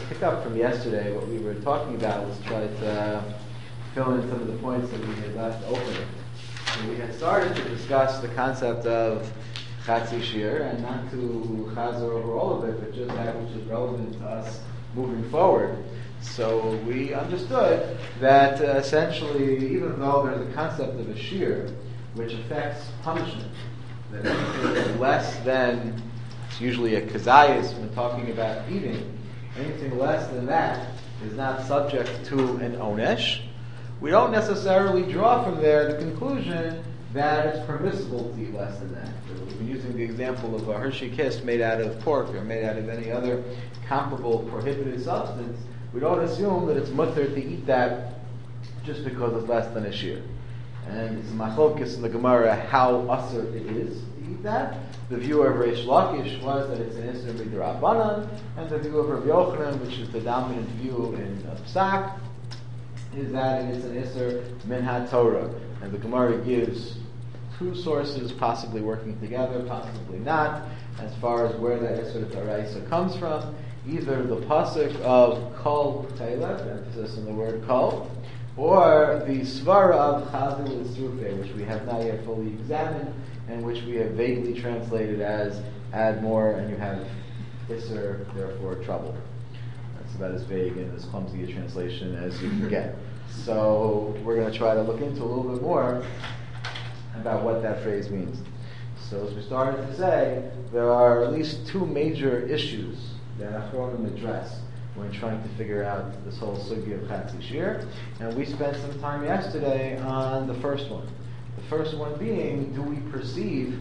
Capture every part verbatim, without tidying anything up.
pick up from yesterday. What we were talking about was try to uh, fill in some of the points that we had left open. So we had started to discuss the concept of Chatzi Shir, and not to chazer over all of it, but just that which is relevant to us moving forward. So we understood that uh, essentially, even though there's a concept of a shir, which affects punishment, that anything less than, it's usually a kazayas when talking about eating, anything less than that is not subject to an onesh, we don't necessarily draw from there the conclusion that it's permissible to eat less than that. So we've been using the example of a Hershey Kiss made out of pork or made out of any other comparable prohibited substance. We don't assume that it's mutter to eat that just because it's less than a shear. And it's machlokes in the Gemara how usher it is to eat that. The view of Reish Lakish was that it's an isser midrabanan, and the view of Rabbi Yochanan, which is the dominant view in uh, Psak, is that it is an isser min ha-Torah. And the Gemara gives two sources, possibly working together, possibly not, as far as where that isser d'oraisa comes from. Either the pasuk of kol tailef, emphasis on the word kol, or the svara of chazil isrufe, which we have not yet fully examined, and which we have vaguely translated as add more and you have isser, therefore trouble. That's about as vague and as clumsy a translation as you can get. So we're going to try to look into a little bit more about what that phrase means. So as we started to say, there are at least two major issues that Achronim address when trying to figure out this whole sugya of Chatzi Shir. And we spent some time yesterday on the first one. The first one being, do we perceive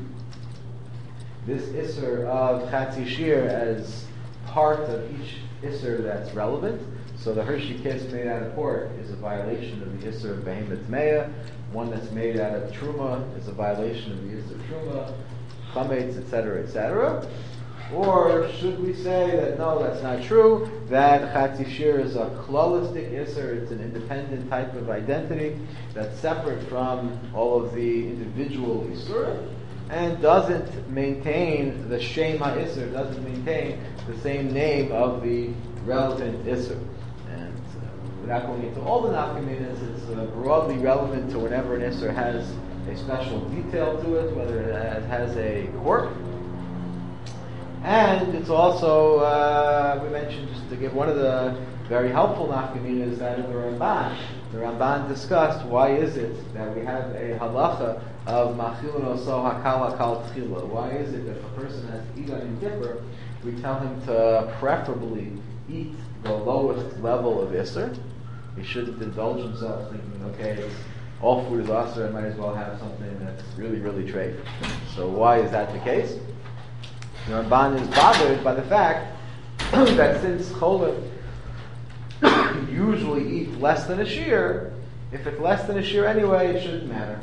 this isser of Chatzi Shir as part of each isser that's relevant? So the Hershey Kiss made out of pork is a violation of the isser of Behemoth Meah. One that's made out of Truma is a violation of the isser of Truma, Chametz, et cetera, et cetera. Or should we say that no, that's not true, that Chatzi Shir is a klolistic isser, it's an independent type of identity that's separate from all of the individual isser, and doesn't maintain the Shema isser, doesn't maintain the same name of the relevant isser. And uh, without going into all the nafkaminas, it's uh, broadly relevant to whenever an isser has a special detail to it, whether it has, has a quirk. And it's also, uh, we mentioned, just to give one of the very helpful nafkaminas, that in the Ramban, the Ramban discussed why is it that we have a halacha of machilin oso hakal hakal tchila. Why is it that if a person has to eat on Yom Kippur, we tell him to preferably eat the lowest level of isser. He shouldn't indulge himself thinking, okay, it's, all food is asr, I might as well have something that's really, really treif. So why is that the case? The Ramban is bothered by the fact that since cholim usually eat less than a shear, if it's less than a shear anyway, it shouldn't matter.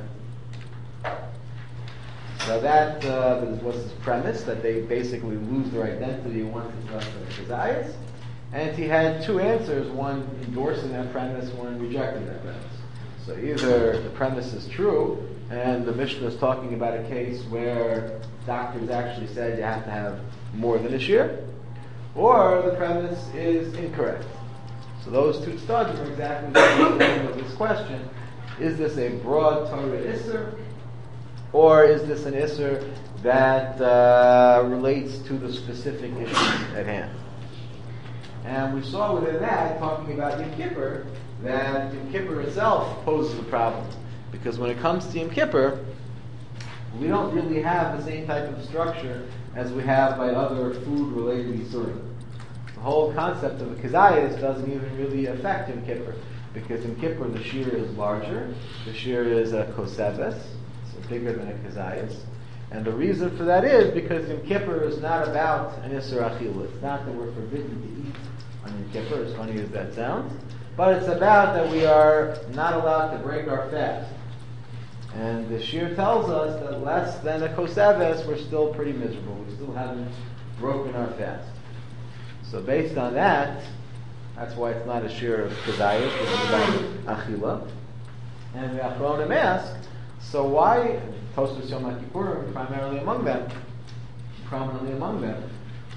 So that uh, was his premise, that they basically lose their identity once it's less than a kazayas. And he had two answers, one endorsing that premise, one rejecting that premise. So either the premise is true, and the Mishnah is talking about a case where doctors actually said you have to have more than a shear, or the premise is incorrect. So those two studies are exactly the same of this question. Is this a broad Torah isser, or is this an isser that uh, relates to the specific issue at hand? And we saw within that, talking about Yom Kippur, that Yom Kippur itself poses a problem. Because when it comes to Yom Kippur, we don't really have the same type of structure as we have by other food-related isurim. The whole concept of a kazayas doesn't even really affect Yom Kippur, because in Kippur the shear is larger, the shear is a koseves, so bigger than a kazayas. And the reason for that is because Yom Kippur is not about an isur achila. It's not that we're forbidden to eat on Yom Kippur, as funny as that sounds, but it's about that we are not allowed to break our fast. And the shir tells us that less than a koseves, we're still pretty miserable. We still haven't broken our fast. So based on that, that's why it's not a shir of kazayas, it's about achila. And the Achronim ask, so why, Tosfos Yom HaKippurim primarily among them, prominently among them,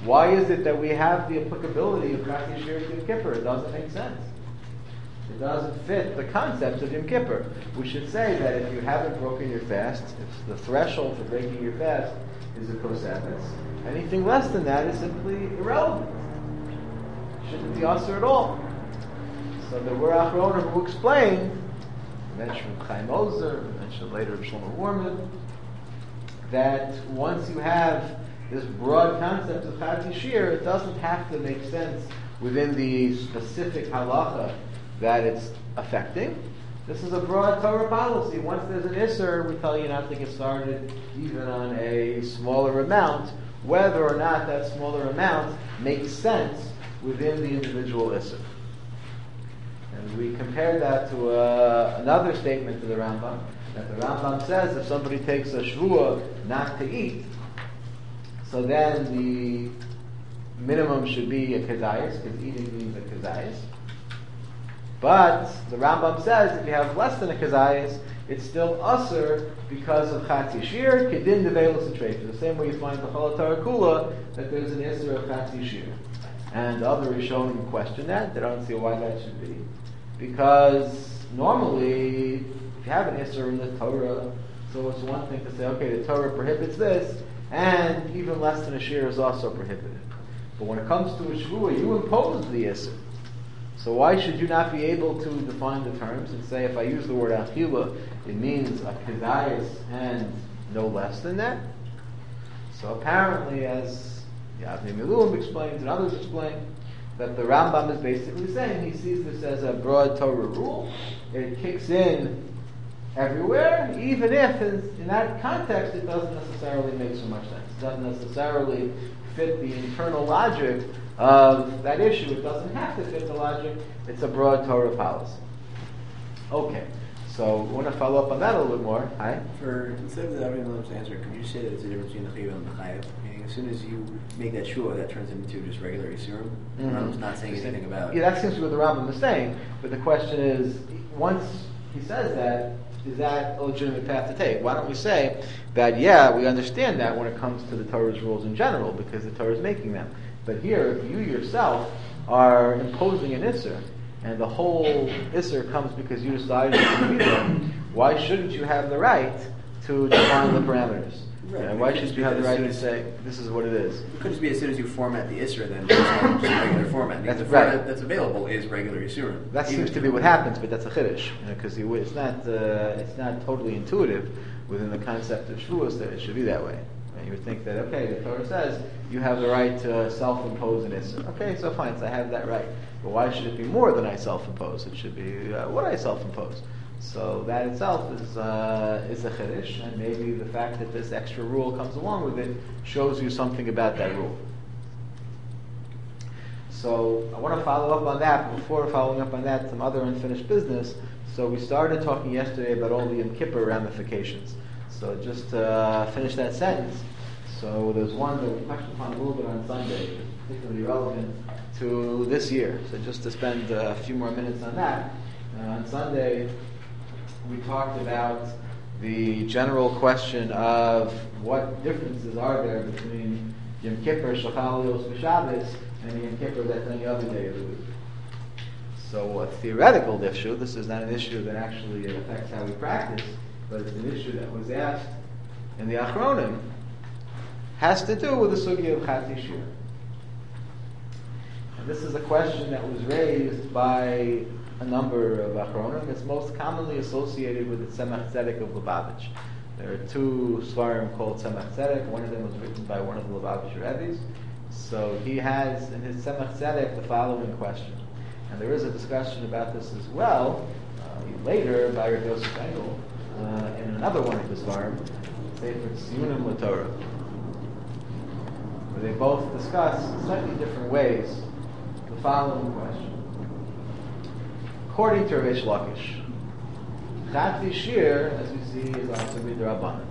Why is it that we have the applicability of Chatzi Shir to Yom Kippur? It doesn't make sense. It doesn't fit the concept of Yom Kippur. We should say that if you haven't broken your fast, if the threshold for breaking your fast is a kosevetz, anything less than that is simply irrelevant. Shouldn't be usher at all. So there were Achronim who explained, we mentioned Chaim Ozer, we mentioned later Shlomo Warman, that once you have this broad concept of Chatzi Shir, it doesn't have to make sense within the specific halacha that it's affecting. This is a broad Torah policy. Once there's an Isser, we tell you not to get started even on a smaller amount, whether or not that smaller amount makes sense within the individual Isser. And we compare that to uh, another statement to the Rambam, that the Rambam says if somebody takes a shvuah not to eat, so then the minimum should be a kezayis, because eating means a kezayis. But the Rambam says if you have less than a kezayis, it's still usher because of Chatzi Shir, kedin develos atreif. The same way you find the Chol Torah Kula, that there's an isser of Chatzi Shir. And other Rishonim question that. They don't see why that should be. Because normally, if you have an isser in the Torah, so it's one thing to say, okay, the Torah prohibits this, and even less than a shir is also prohibited. But when it comes to a shvuah, you impose the isser. So why should you not be able to define the terms and say, if I use the word achila, it means a kedayis and no less than that? So apparently, as Yavnei Miluim explains and others explain, that the Rambam is basically saying he sees this as a broad Torah rule. It kicks in everywhere, even if in that context it doesn't necessarily make so much sense. It doesn't necessarily fit the internal logic of that issue. It doesn't have to fit the logic. It's a broad Torah policy. Okay, so we want to follow up on that a little bit more. Hi? For, instead of the Avnei Miluim's answer, could you say that it's a difference between the Chiyuv and the Chayav? Meaning, as soon as you make that shua, that turns into just regular Yisurim? Mm-hmm. The Rambam's not saying anything about... Yeah, that seems to be what the Rambam is saying, but the question is, once he says that, is that a legitimate path to take? Why don't we say that, yeah, we understand that when it comes to the Torah's rules in general, because the Torah is making them. But here, if you yourself are imposing an Isser, and the whole Isser comes because you decided to be there, why shouldn't you have the right to define the parameters? Right. And why should you have the right to say, this is what it is? It could just be as soon as you format the Isser, then it's just regular format. That's the right. format that's available is regular Yisurim. That seems to be what happens, but that's a chiddush, because you know, it's not uh, it's not totally intuitive within the concept of shvuos that it should be that way. And you would think that, okay, the Torah says you have the right to self-impose an Isser. Okay, so fine, so I have that right. But why should it be more than I self-impose? It should be uh, what I self-impose. So that itself is uh, is a chiddush, and maybe the fact that this extra rule comes along with it shows you something about that rule. So I want to follow up on that, but before following up on that, some other unfinished business. So we started talking yesterday about all the Yom Kippur ramifications. So just to uh, finish that sentence, so there's one that we touched upon a little bit on Sunday, particularly relevant to this year. So just to spend a few more minutes on that. Uh, on Sunday, we talked about the general question of what differences are there between Yom Kippur, Shachal Yos B'Shabbos, and Yom Kippur that's any other day of the week. So a theoretical issue, this is not an issue that actually affects how we practice, but it's an issue that was asked in the Achronim, has to do with the sugya of Chatzi Shir. And this is a question that was raised by a number of Achronim. It's most commonly associated with the Tzemach Tzedek of Lubavitch. There are two svarim called Tzemach Tzedek. One of them was written by one of the Lubavitch Rebbe's. So he has in his Tzemach Tzedek the following question. And there is a discussion about this as well, uh, later by Rav Yosef Engel, uh, in another one of his svarim, Sefer Tziyunim L'Torah, where they both discuss in slightly different ways the following question. According to Reish Lakish, Chatzi Shir, as we see, is also midrabanan.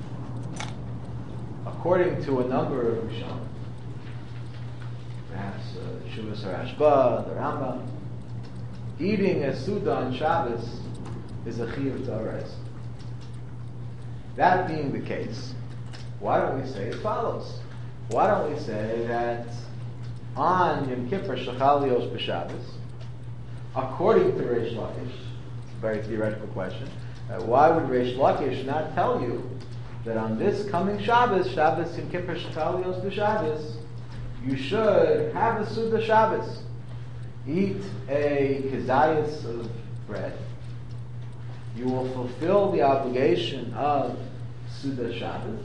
According to a number of Rishonim, perhaps uh, Shuvas Harashba, the Rambam, eating a Suda on Shabbos is a chiyuv ta'oraisa. That being the case, why don't we say as follows? why don't we say that on Yom Kippur Shechal Yos B'Shabbos, according to Reish Lakish, it's a very theoretical question, uh, why would Reish Lakish not tell you that on this coming Shabbos, Shabbos Yom Kippur Shechal Yos B'Shabbos, you should have a Suda Shabbos, eat a kezayis of bread, you will fulfill the obligation of Suda Shabbos,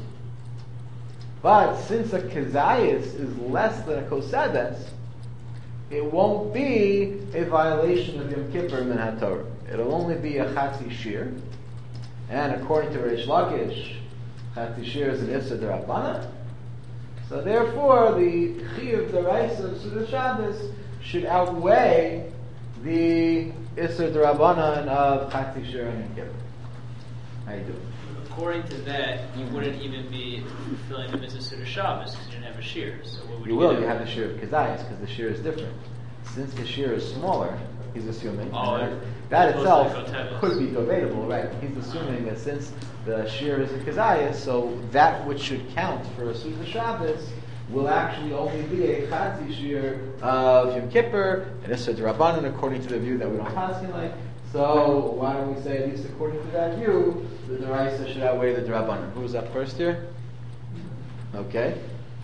but since a kezayis is less than a kosedes, it won't be a violation of Yom Kippur min HaTorah. It'll only be a chatzi shir, and according to Reish Lakish, chatzi shir is an issa d'Rabbanan. So therefore, the chiyuv d'Oraisa of Suda Shabbos should outweigh the issa d'Rabbanan of chatzi shir and Yom Kippur. How you doing? According to that, you wouldn't even be fulfilling the mitzvah Suda Shabbos because you didn't have a shear. So what would You you will, do? you have the shear of kezayis because the shear is different. Since the shear is smaller, he's assuming, Oh, that, it- that it's itself supposed to be koteves. could be debatable, right? He's assuming that since the shear is a kezayis, so that which should count for a Suda Shabbos will actually only be a chatzi shear of Yom Kippur, and Issa d'Rabbanan, according to the view that we don't pass in like. So why don't we say, at least according to that view, the D'Oraisa should outweigh the D'Rabbanan? Who's up first here? Okay.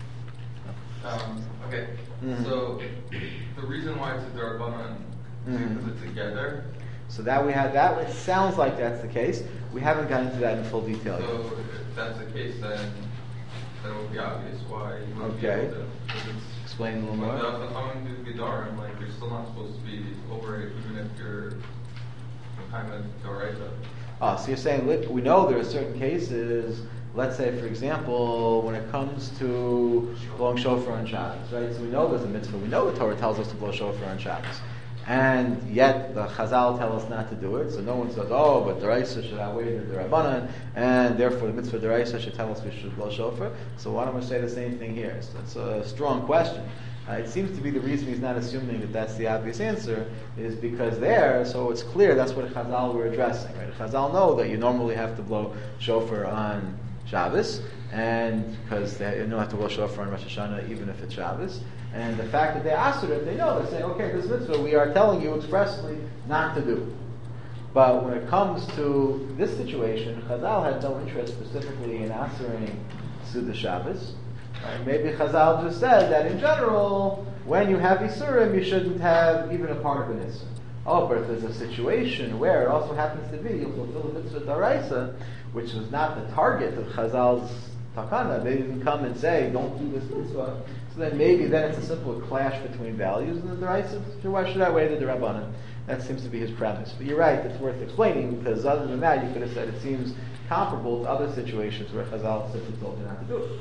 Um, okay, Mhm. so the reason why it's a Darabanan is Mhm. because it's together. So that we had that. It sounds like that's the case. We haven't gotten into that in full detail yet. So if that's the case, then then it would be obvious why you wouldn't Okay. be able to. Because it's Explain a little when more. the Chachamim do Gedarim, like you're still not supposed to be over it, even if you're kind of Doraita. Oh, so you're saying look, we know there are certain cases. Let's say, for example, when it comes to blowing shofar on Shabbos, right? So we know there's a mitzvah. We know the Torah tells us to blow shofar on Shabbos, and yet the Chazal tell us not to do it. So no one says, "Oh, but the D'Oraisa should outweigh the D'Rabbanan, and therefore the mitzvah D'Oraisa should tell us we should blow shofar." So why don't we say the same thing here? So it's a strong question. Uh, it seems to be the reason he's not assuming that that's the obvious answer is because there, so it's clear that's what Chazal were addressing, right? Chazal know that you normally have to blow shofar on Shabbos, and because they you don't have to blow shofar on Rosh Hashanah even if it's Shabbos, and the fact that they asked it, they know, they're saying, okay, this mitzvah we are telling you expressly not to do. But when it comes to this situation, Chazal had no interest specifically in answering Suda Shabbos. Uh, maybe Chazal just said that in general, when you have Isurim, you shouldn't have even a part of an Isur. Oh, but if there's a situation where it also happens to be, you'll fulfill the mitzvah D'Oraisa, which was not the target of Chazal's takana. They didn't come and say, don't do this mitzvah. So then maybe then it's a simple clash between values in the D'Oraisa. So why should I weigh the D'Rabbanan? That seems to be his premise. But you're right, it's worth explaining, because other than that, you could have said it seems comparable to other situations where Chazal simply told you not to do it.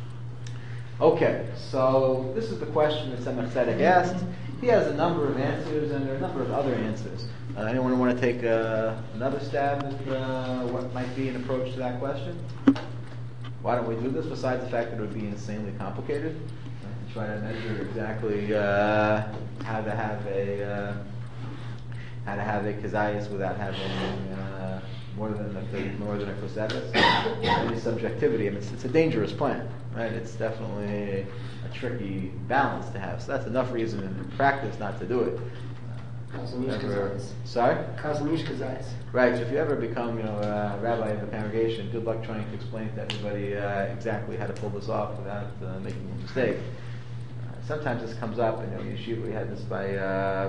Okay, so this is the question that Tzemach Tzedek asked. He has a number of answers, and there are a number of other answers. Uh, anyone want to take uh, another stab at uh, what might be an approach to that question? Why don't we do this, besides the fact that it would be insanely complicated? Uh, try to measure exactly uh, how to have a uh, how to have a kezayis without having uh, more than a more than a kosedes. Any subjectivity. I mean, it's, it's a dangerous plan, right? It's definitely a tricky balance to have. So that's enough reason in practice not to do it. Kazanish Ever- Kazayis. Sorry? Kazanish Kazayis. Right, so if you ever become, you know, a rabbi of the congregation, good luck trying to explain to everybody uh, exactly how to pull this off without uh, making a mistake. Uh, sometimes this comes up, and you know, Yeshiva, we had this by uh,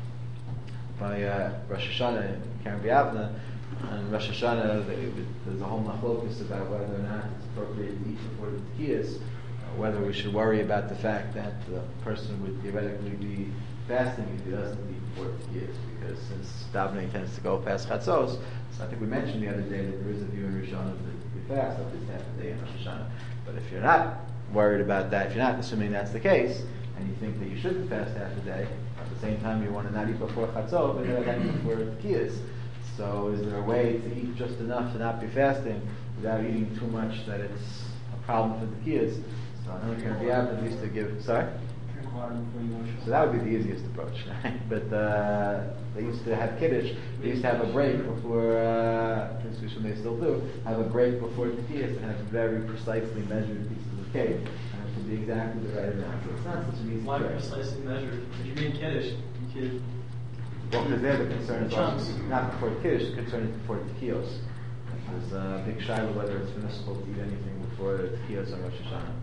by uh, Rosh Hashanah in Karen B'Yavna. On Rosh Hashanah, they, there's a whole machlokus about whether or not it's appropriate to eat before the Tekiyas, uh, whether we should worry about the fact that the person would theoretically be fasting if he doesn't eat before the Tekiyas, because since davening tends to go past Chatzos, so I think we mentioned the other day that there is a view in Rosh Hashanah that you fast up to half a day in Rosh Hashanah. But if you're not worried about that, if you're not assuming that's the case, and you think that you shouldn't fast half a day, at the same time you want to not eat before Chatzot, but not eat before Tekiyas. So is there a way to eat just enough to not be fasting without eating too much that it's a problem for the kids? So I don't know if you're going to be able at least to give. Sorry? Can I requirement before you go So that would be the easiest approach, right? But uh, they used to have kiddush. They used to have a break before, uh, they still do, have a break before Tekiyas and have very precisely measured pieces of cake. And it should be exactly the right amount. So it's not such an easy Why trick. precisely measured? If you make kiddush, you could. Well, because they're the concern is Chunks. also not before Kiddush, the concern is before Tekiyos. There's a big shiloh whether it's permissible to eat anything before Tekiyos or Rosh Hashanah.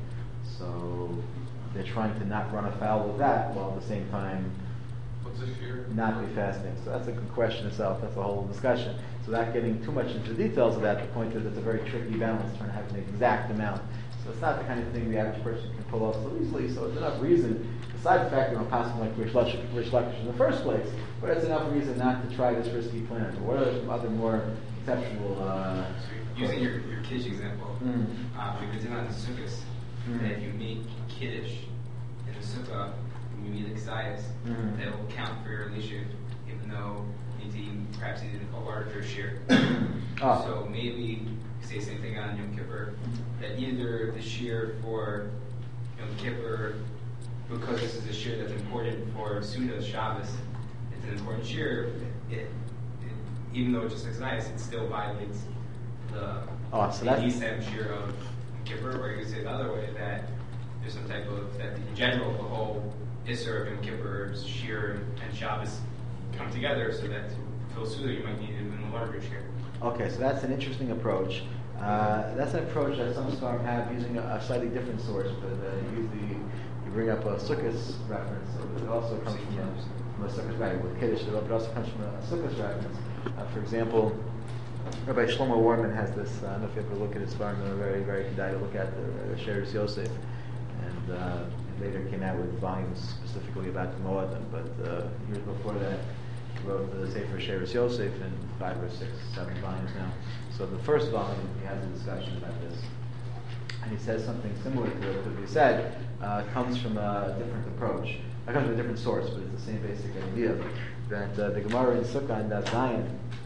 So they're trying to not run afoul of that while at the same time What's this year? not be fasting. So that's a good question itself. That's a whole discussion. So without getting too much into the details of that, the point is it's a very tricky balance trying to have an exact amount. So it's not the kind of thing the average person can pull off so easily. So it's enough reason, besides the fact that I'm passing like Rish Lakish Rish Lakish in the first place, but it's enough reason not to try this risky plan. But what are some other more conceptual? Uh, Using your, your Kiddush example, Mm. uh, we were doing on the Sukkahs, Mm. that if you make Kiddush in the Sukkah, when you eat Exayas, Mm. that will count for your Elisha, even though you need to eat perhaps eat a larger share. Ah. So maybe say the same thing on Yom Kippur, that either the shear for Yom Kippur, because this is a shear that's important for Suda Shabbos, it's an important shear, it, it, even though it's just Exayas, it still violates the Oh, so the that's- Yisem shear of Yom Kippur, or you could say it the other way, that there's some type of, that in general, the whole Isser of Yom Kippur, shear and Shabbos come together, so that to fill Suda, you might need even a larger shear. Okay, so that's an interesting approach. Uh, that's an approach that some scholars have using a, a slightly different source, but uh, usually you bring up a Sukkos reference. So it also comes from a, from a Sukkos, right, with Kiddush, but it also comes from a Sukkos reference. Uh, for example, Rabbi Shlomo Warman has this, uh, I don't know if you ever look at his farm, they're very, very good to look at the uh, Sheres Yosef, and uh, later came out with volumes specifically about the Moadim, but uh, years before that, he wrote the Sefer Sheres Yosef in five or six, seven volumes now. So the first volume, he has a discussion about this. And he says something similar to what we said, uh, comes from a different approach. It comes from a different source, but it's the same basic idea. That uh, the Gemara in Sukkah and Daf Zayin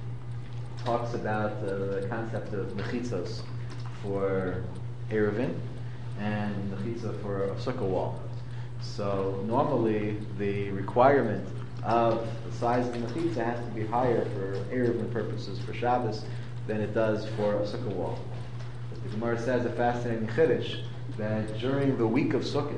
talks about uh, the concept of mechitzos for Eruvin and mechitza for a Sukkah wall. So normally the requirement of the size of the mechitza has to be higher for Eruvin purposes for Shabbos than it does for a Sukkah wall. But the Gemara says a fascinating chiddush that during the week of Sukkot,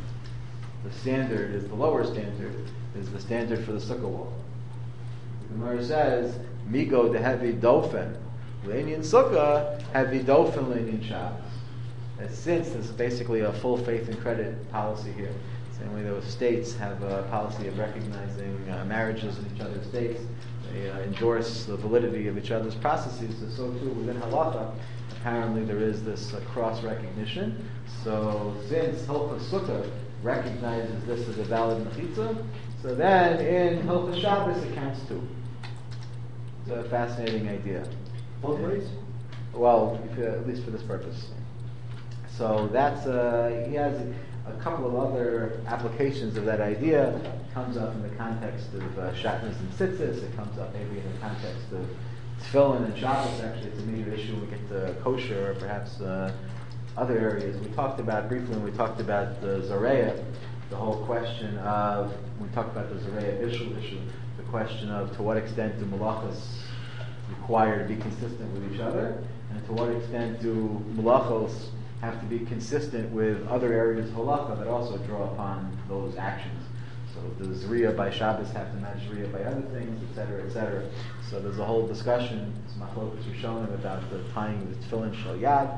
the standard is the lower standard is the standard for the Sukkah wall. The Gemara says Migo de heavy dofen Leinian Sukkah heavy dofen Leinian Shabbos. And since there's basically a full faith and credit policy here, same way those states have a policy of recognizing uh, marriages in each other's states, they uh, endorse the validity of each other's processes. So too within halacha, apparently there is this uh, cross recognition. So since Hilchos Sukkah recognizes this as a valid mechitza, so then in Hilchos Shabbos it counts too. It's a fascinating idea. Both ways? Well, if, uh, at least for this purpose. So that's uh, he has a couple of other applications of that idea. It comes up in the context of uh, shatnez and tzitzis. It comes up maybe in the context of tefillin and Shabbos. Actually, it's a major issue when we get to kosher or perhaps uh, other areas. We talked about briefly when we talked about the Zareya, the whole question of, when we talked about the Zareya Bishul issue, the question of to what extent do malachas require to be consistent with each other, and to what extent do malachos have to be consistent with other areas of halacha that also draw upon those actions. So does Zriya by Shabbos have to match Zriya by other things, et cetera, et cetera. So there's a whole discussion, as Machlokas are showing, about the tying of the tefillin shel yad,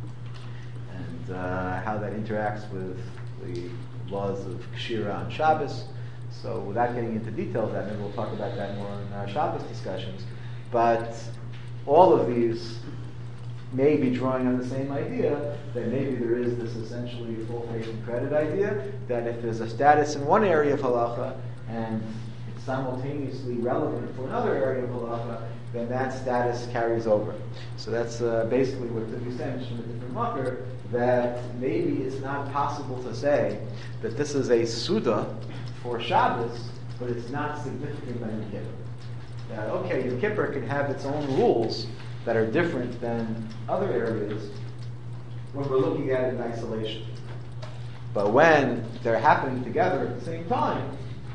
and uh, how that interacts with the laws of Kshira on Shabbos. So without getting into details of that, maybe we'll talk about that more in our Shabbos discussions. But all of these may be drawing on the same idea, that maybe there is this essentially full faith and credit idea, that if there's a status in one area of halacha and it's simultaneously relevant for another area of halacha, then that status carries over. So that's uh, basically what we said from a different mucker, that maybe it's not possible to say that this is a Suda for Shabbos, but it's not significant by Yom Kippur. That, okay, Yom Kippur can have its own rules that are different than other areas when we're looking at it in isolation. But when they're happening together at the same time,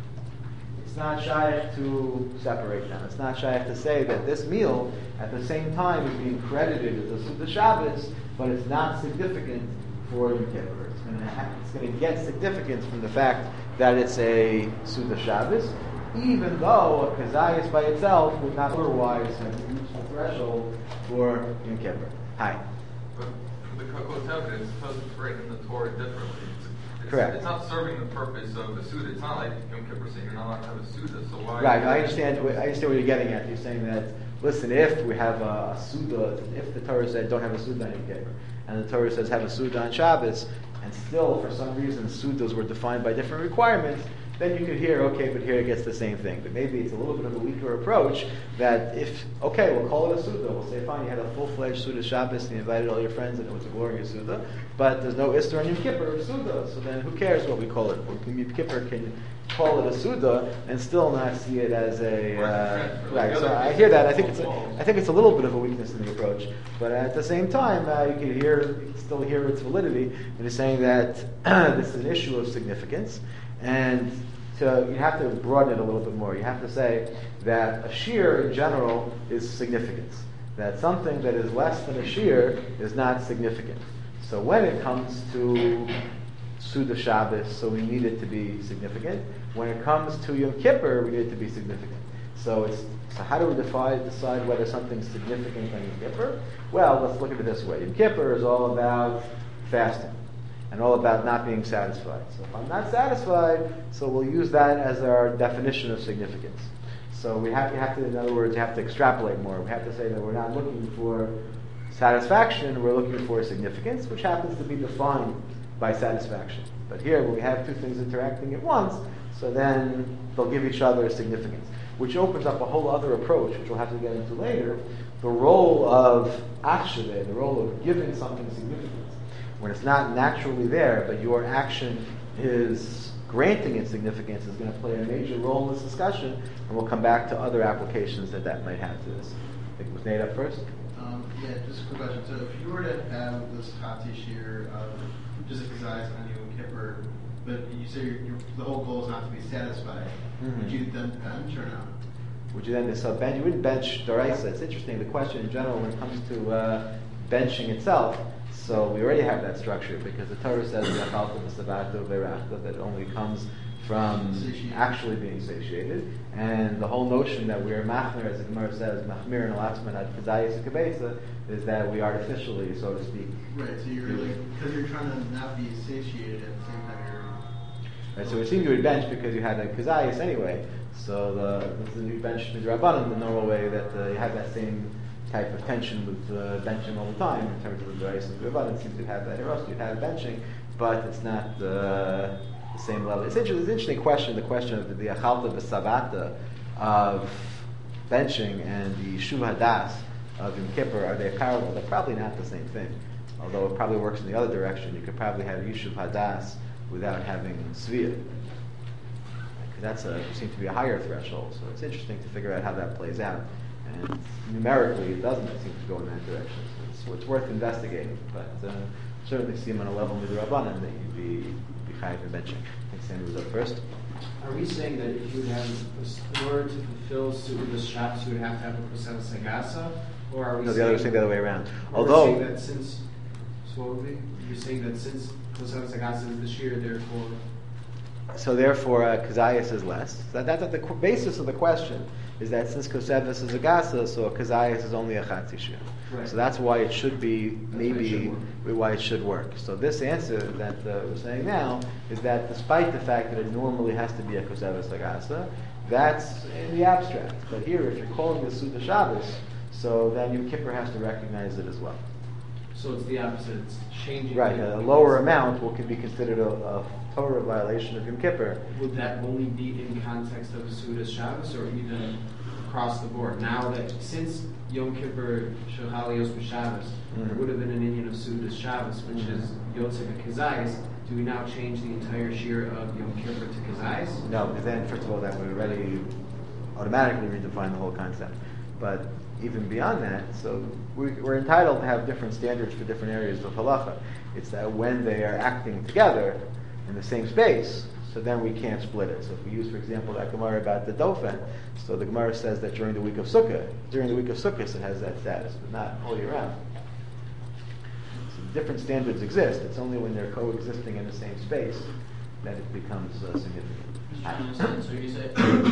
it's not shaykh to separate them. It's not shaykh to say that this meal at the same time is being credited as a Suda Shabbos, but it's not significant for Yom Kippur. It's going to ha- it's going to get significance from the fact that it's a Suda Shabbos, even though a Kazayas by itself would not otherwise have reached the threshold for Yom Kippur. Hi. But for the Kokos evidence, because it's written in the Torah differently. It's, Correct. It's not serving the purpose of the Suda. It's not like Yom Kippur saying you're not allowed to have a Suda. So why? Right, I understand. what- I understand what you're getting at. You're saying that, listen, if we have a, a Suda, if the Torah said don't have a Suda on Yom Kippur, and the Torah says have a Suda on Shabbos, and still for some reason Sudas were defined by different requirements, then you could hear, okay, but here it gets the same thing. But maybe it's a little bit of a weaker approach that if, okay, we'll call it a Suda. We'll say, fine, you had a full-fledged Suda Shabbos and you invited all your friends and it was a glorious Suda, but there's no Isser on Yom Kippur of Suda. So then who cares what we call it? Well, Yom Kippur can call it a Suda and still not see it as a... Uh, right, so I hear that. I think, it's a, I think it's a little bit of a weakness in the approach. But at the same time, uh, you can hear, you can still hear its validity in saying that this is an issue of significance. And so you have to broaden it a little bit more. You have to say that a shear in general is significance. That something that is less than a shear is not significant. So when it comes to Suda Shabbos, so we need it to be significant. When it comes to Yom Kippur, we need it to be significant. So it's so how do we define, decide whether something's significant on Yom Kippur? Well, let's look at it this way. Yom Kippur is all about fasting and all about not being satisfied. So if I'm not satisfied, so we'll use that as our definition of significance. So we have, you have to, in other words, you have to extrapolate more. We have to say that we're not looking for satisfaction, we're looking for significance, which happens to be defined by satisfaction. But here, when we have two things interacting at once, so then they'll give each other significance, which opens up a whole other approach, which we'll have to get into later, the role of achshave, the role of giving something significance. When it's not naturally there, but your action is granting it significance, is going to play a major role in this discussion, and we'll come back to other applications that that might have to this. I think it was Nate up first. Um, yeah, just a quick question. So if you were to have this Chati shear of just a kazayas on Yom Kippur, but you say your, your, the whole goal is not to be satisfied, Mm-hmm. would you then bench or not? Would you then so bench? You wouldn't bench Doraisa. It's interesting. The question in general, when it comes to uh, benching itself, so we already have that structure because the Torah says that it only comes from Satiated. actually being satiated, and the whole notion that we are machmir, as the Gemara says, machmir and alatzman ad kazayis kabesa, is that we artificially, so to speak. Right, so you're like, because you're trying to not be satiated at the same time you're... Right, so it seemed you would bench because you had a kazayis anyway. So the, the you bench midrabanan the normal way that uh, you have that same type of tension with uh, benching all the time in terms of the Dorais and midrabanan seems to have that here also. You have benching, but it's not uh, the same level. It's, inter- it's an interesting question. The question of the, the achalta v'savata of benching and the shuv hadas of Yom Kippur, are they parallel? They're probably not the same thing. Although it probably works in the other direction. You could probably have yishuv hadas without having svia. That's a seems to be a higher threshold. So it's interesting to figure out how that plays out. And numerically, it doesn't seem to go in that direction. So it's, it's worth investigating, but uh, certainly seem on a level with the Rabbanan that you'd be be chayav in benching. I think Sandy was up first. Are we saying that if you would have, in order to fulfill Sukkot Shabbos, you would have to have a Kosem Sagasa? Or are we No, the saying, other was saying the other way around. or Although, we're saying that since, so what would be? You're saying that since Kosem Sagasa is the shear, therefore, so therefore, uh, Kazayas is less. So that, that's the qu- basis of the question, is that since Kosevis is a Gasa, so a Kazayas is only a Chatzi Shir. Right. So that's why it should be, why it maybe, should why it should work. So this answer that uh, we're saying now is that despite the fact that it normally has to be a Kosevis Agasa, that's in the abstract. But here, if you're calling this Suda Shabbos, so then Yom Kippur has to recognize it as well. so it's the opposite, it's changing. Right, the- a lower amount will can be considered a, a Torah violation of Yom Kippur. Would that only be in context of Sukkot Shabbos, or even across the board? Now that, since Yom Kippur, Shechal Yos B'Shabbos, there Mhm. would have been an Indian of Sukkot Shabbos, which Mhm. is Yotzei Kazayis, do we now change the entire shear of Yom Kippur to Kazayis? No, because then, first of all, that would already automatically redefine the whole concept. But even beyond that, so we, we're entitled to have different standards for different areas of halacha. It's that when they are acting together, in the same space, so then we can't split it. So if we use, for example, that Gemara about the Dofen, so the Gemara says that during the week of Sukkah, during the week of Sukkah it has that status, but not all year round. So different standards exist. It's only when they're coexisting in the same space that it becomes uh, significant. So you say,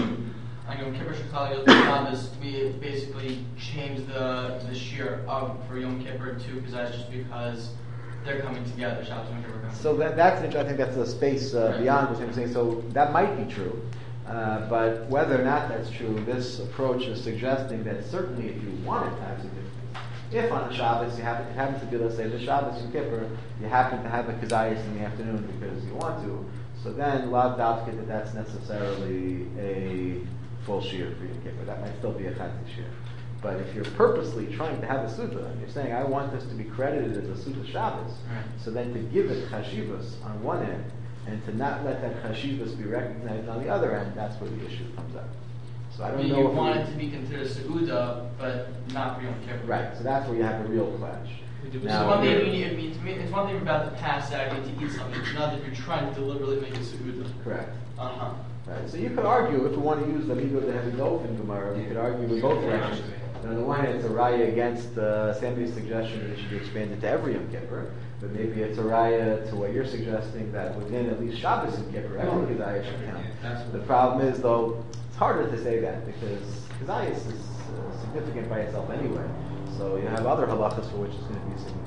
on Yom Kippur Shechal Shabbos, we basically changed the the shear of for Yom Kippur to Kazais just because they're coming together. Shabbos and Yom Kippur coming So that, that's I think that's a space uh, Right. beyond what I'm saying. So that might be true, uh, but whether or not that's true, this approach is suggesting that certainly if you want it to have significance, if on a Shabbos you happen, it happens to be, let's say, the Shabbos Yom Kippur, you happen to have a Kazayas in the afternoon because you want to, so then lav davka that that's necessarily a full shear for Yom Kippur. That might still be a Chatzi shear. But if you're purposely trying to have a Suda, and you're saying, I want this to be credited as a Suda Shabbos, Right. so then to give it Chashivas on one end, and to not let that Chashivas be recognized on the other end, that's where the issue comes up. So I I don't mean, know you if want we- it to be considered Seuda, but not for Yom Kippur. Right, so that's where you have a real clash. It's Now, one thing here- you need, it means, it's one thing about the past that I need to eat something. It's not that you're trying to deliberately make it Seuda. Correct. Uh huh. Right. So you could argue, if we want to use the Migo the Heavy Dolphin Gemara, we could argue with both directions. On the one hand, it's a raya against uh, Sandy's suggestion that it should be expanded to every Yom Kippur, but maybe it's a raya to what you're suggesting that within at least Shabbos Yom Kippur, every Kazayas should count. The problem is, though, it's harder to say that because Kazayas is uh, significant by itself anyway. So you have other halachas for which it's going to be significant.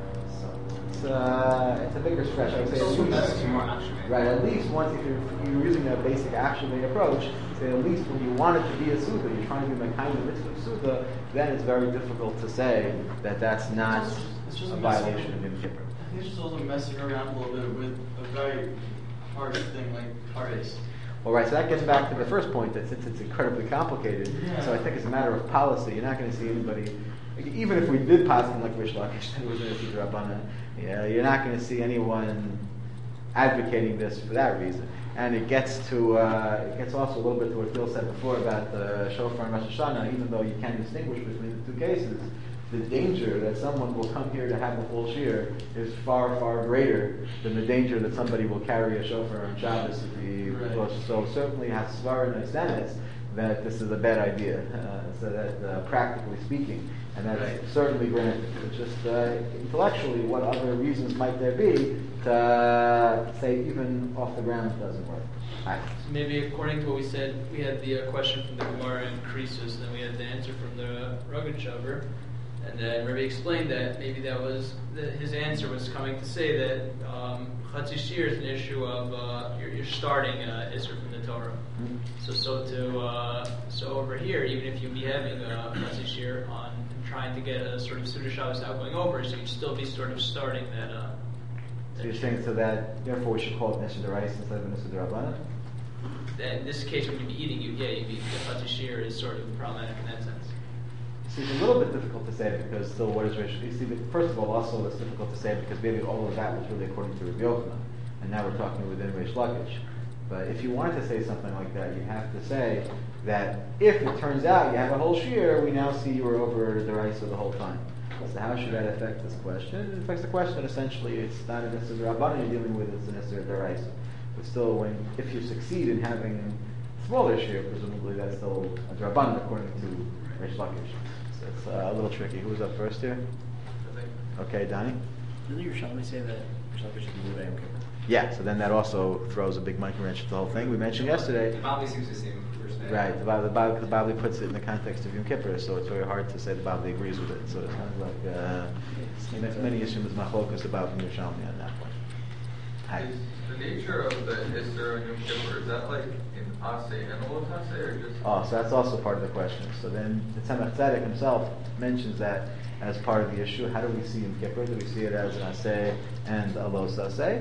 So it's, uh, it's a bigger stretch. I would say at least, right, at least once if you're, you're using a basic action approach, say at least when you want it to be a Suda, you're trying to be a kind of mitzvah Suda, then it's very difficult to say that that's not It's just- it's just a messing- violation of Yom Kippur. I think it's just also messing around a little bit with a very hard thing like Paris. Well, right, so that gets back to the first point that since it's incredibly complicated, Yeah. so I think it's a matter of policy. You're not going to see anybody, like, even if we did pass them like Rish Lakish, then it was going to see Rabbanan. Yeah, you're not going to see anyone advocating this for that reason. And it gets to, uh, it gets also a little bit to what Phil said before about the shofar and Rosh Hashanah, even though you can distinguish between the two cases, the danger that someone will come here to have the full shear is far, far greater than the danger that somebody will carry a shofar on Shabbos if he Right. goes. So certainly has Svar and Senes that this is a bad idea, uh, so that uh, practically speaking, and that's Right. certainly granted. It's just uh, intellectually, what other reasons might there be to uh, say even off the ground doesn't work? Right. So maybe according to what we said, we had the uh, question from the Gemara in Krisus, and then we had the answer from the Rugged Shaver. And then Rabbi explained that maybe that was that his answer was coming to say that um, Chatzi Shir is an issue of uh, you're, you're starting uh, Isra from the Torah. Mm-hmm. So so to uh, so over here, even if you be having a Chatzi Shir on and trying to get a sort of Suda Shabbos out going over, so you'd still be sort of starting that. Uh, So you're saying so that therefore we should call it Nesher D'Orais instead of Nesher D'Rabbanan? that in this case, when you'd be eating, you yeah, you'd be, the Chatzi Shir is sort of problematic in that sense. See, it's a little bit difficult to say because still, what is Rish? You see, but first of all, also it's difficult to say because maybe all of that was really according to Rabbi Yochanan, and now we're talking within Rish Lakish. But if you wanted to say something like that, you have to say that if it turns out you have a whole shear, we now see you were over the rice the whole time. So how should that affect this question? It affects the question essentially. It's not a Nesser Rabbanan you're dealing with; it's a Nesser D'Orais. But still, when if you succeed in having smaller shear, presumably that's still a Rabbanan according to Rish Lakish. So it's uh, a little tricky. Who's up first here? Okay, Donnie? Didn't your Shalmi say that Shalmi should be moved Yom Kippur? Yeah, so then that also throws a big monkey wrench to the whole thing. We mentioned yesterday. The Bali seems the same first name. Right, the Bible, the Bible, the Bible puts it in the context of Yom Kippur, so it's very hard to say the Bible agrees with it. So it sounds like uh, many, many issues machlokas about Yerushalmi on that point. Hi. Is the nature of the Isser on Yom Kippur, is that like in Aseh and Olotase, or just? Oh, so that's also part of the question. So then the Tzemach Tzedek himself mentions that as part of the issue. How do we see Yom Kippur? Do we see it as an aseh and a los aseh?